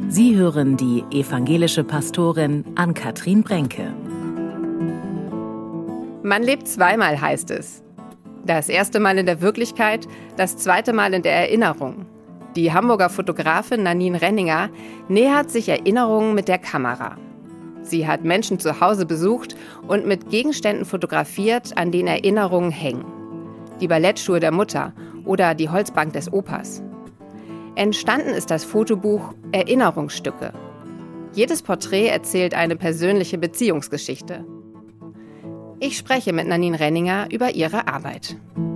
Sie hören die evangelische Pastorin Ann-Kathrin Brenke. Man lebt zweimal, heißt es. Das erste Mal in der Wirklichkeit, das zweite Mal in der Erinnerung. Die Hamburger Fotografin Nanine Renninger nähert sich Erinnerungen mit der Kamera. Sie hat Menschen zu Hause besucht und mit Gegenständen fotografiert, an denen Erinnerungen hängen. Die Ballettschuhe der Mutter oder die Holzbank des Opas. Entstanden ist das Fotobuch Erinnerungsstücke. Jedes Porträt erzählt eine persönliche Beziehungsgeschichte. Ich spreche mit Nanine Renninger über ihre Arbeit.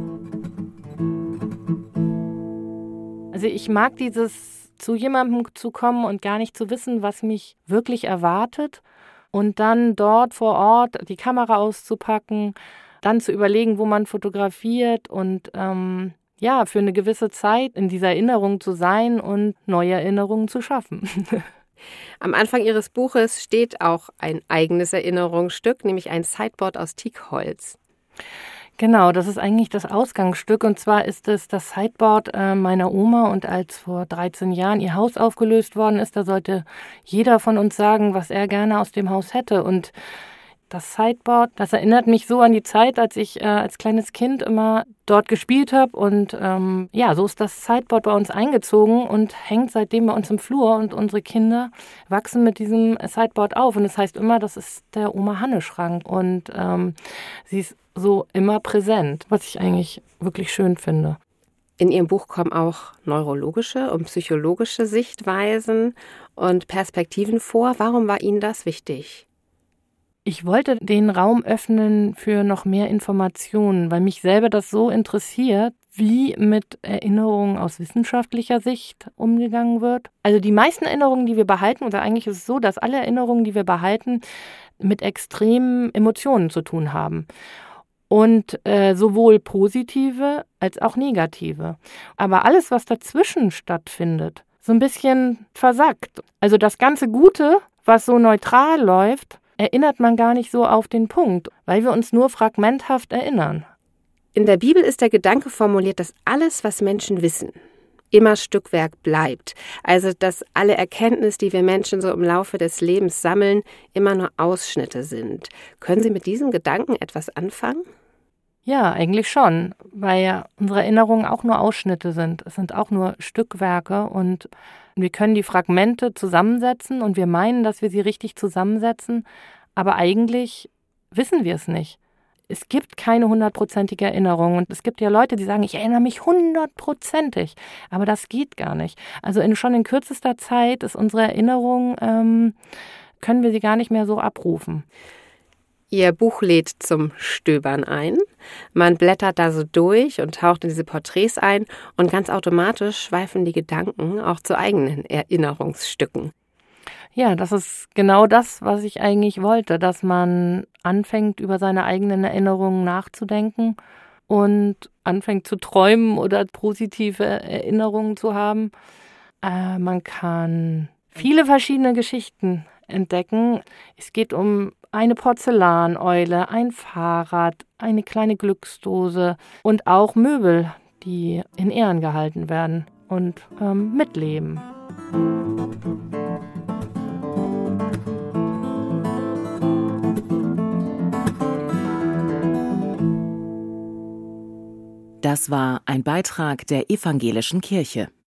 Also ich mag dieses, zu jemandem zu kommen und gar nicht zu wissen, was mich wirklich erwartet und dann dort vor Ort die Kamera auszupacken, dann zu überlegen, wo man fotografiert und für eine gewisse Zeit in dieser Erinnerung zu sein und neue Erinnerungen zu schaffen. Am Anfang Ihres Buches steht auch ein eigenes Erinnerungsstück, nämlich ein Sideboard aus Teakholz. Genau, das ist eigentlich das Ausgangsstück. Und zwar ist es das Sideboard meiner Oma. Und als vor 13 Jahren ihr Haus aufgelöst worden ist, da sollte jeder von uns sagen, was er gerne aus dem Haus hätte. Und das Sideboard, das erinnert mich so an die Zeit, als ich als kleines Kind immer dort gespielt habe. Und so ist das Sideboard bei uns eingezogen und hängt seitdem bei uns im Flur. Und unsere Kinder wachsen mit diesem Sideboard auf. Und das heißt immer, das ist der Oma-Hanne-Schrank. Und sie ist so immer präsent, was ich eigentlich wirklich schön finde. In Ihrem Buch kommen auch neurologische und psychologische Sichtweisen und Perspektiven vor. Warum war Ihnen das wichtig? Ich wollte den Raum öffnen für noch mehr Informationen, weil mich selber das so interessiert, wie mit Erinnerungen aus wissenschaftlicher Sicht umgegangen wird. Also die meisten Erinnerungen, die wir behalten, oder eigentlich ist es so, dass alle Erinnerungen, die wir behalten, mit extremen Emotionen zu tun haben. Und sowohl positive als auch negative. Aber alles, was dazwischen stattfindet, so ein bisschen versackt. Also das ganze Gute, was so neutral läuft, erinnert man gar nicht so auf den Punkt, weil wir uns nur fragmenthaft erinnern. In der Bibel ist der Gedanke formuliert, dass alles, was Menschen wissen, immer Stückwerk bleibt. Also, dass alle Erkenntnis, die wir Menschen so im Laufe des Lebens sammeln, immer nur Ausschnitte sind. Können Sie mit diesem Gedanken etwas anfangen? Ja, eigentlich schon, weil ja unsere Erinnerungen auch nur Ausschnitte sind. Es sind auch nur Stückwerke und wir können die Fragmente zusammensetzen und wir meinen, dass wir sie richtig zusammensetzen, aber eigentlich wissen wir es nicht. Es gibt keine 100%ige Erinnerung und es gibt ja Leute, die sagen, ich erinnere mich 100%ig, aber das geht gar nicht. Also schon in kürzester Zeit ist unsere Erinnerung, können wir sie gar nicht mehr so abrufen. Ihr Buch lädt zum Stöbern ein. Man blättert da so durch und taucht in diese Porträts ein und ganz automatisch schweifen die Gedanken auch zu eigenen Erinnerungsstücken. Ja, das ist genau das, was ich eigentlich wollte, dass man anfängt, über seine eigenen Erinnerungen nachzudenken und anfängt zu träumen oder positive Erinnerungen zu haben. Man kann viele verschiedene Geschichten entdecken. Es geht um eine Porzellaneule, ein Fahrrad, eine kleine Glücksdose und auch Möbel, die in Ehren gehalten werden und mitleben. Das war ein Beitrag der Evangelischen Kirche.